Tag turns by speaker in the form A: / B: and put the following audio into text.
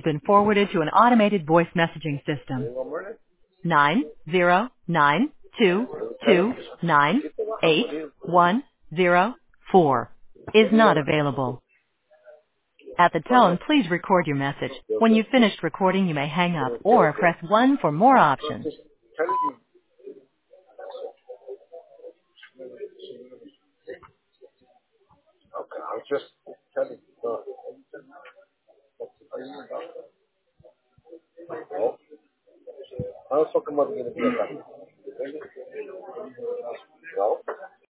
A: been forwarded to an automated voice messaging system. 90922298104 is not available. At the tone, please record your message. When you've finished recording, you may hang up or press 1 for more options.
B: Just telling you. Okay, I was just telling you. Oh, how the fuck am I going to be at that?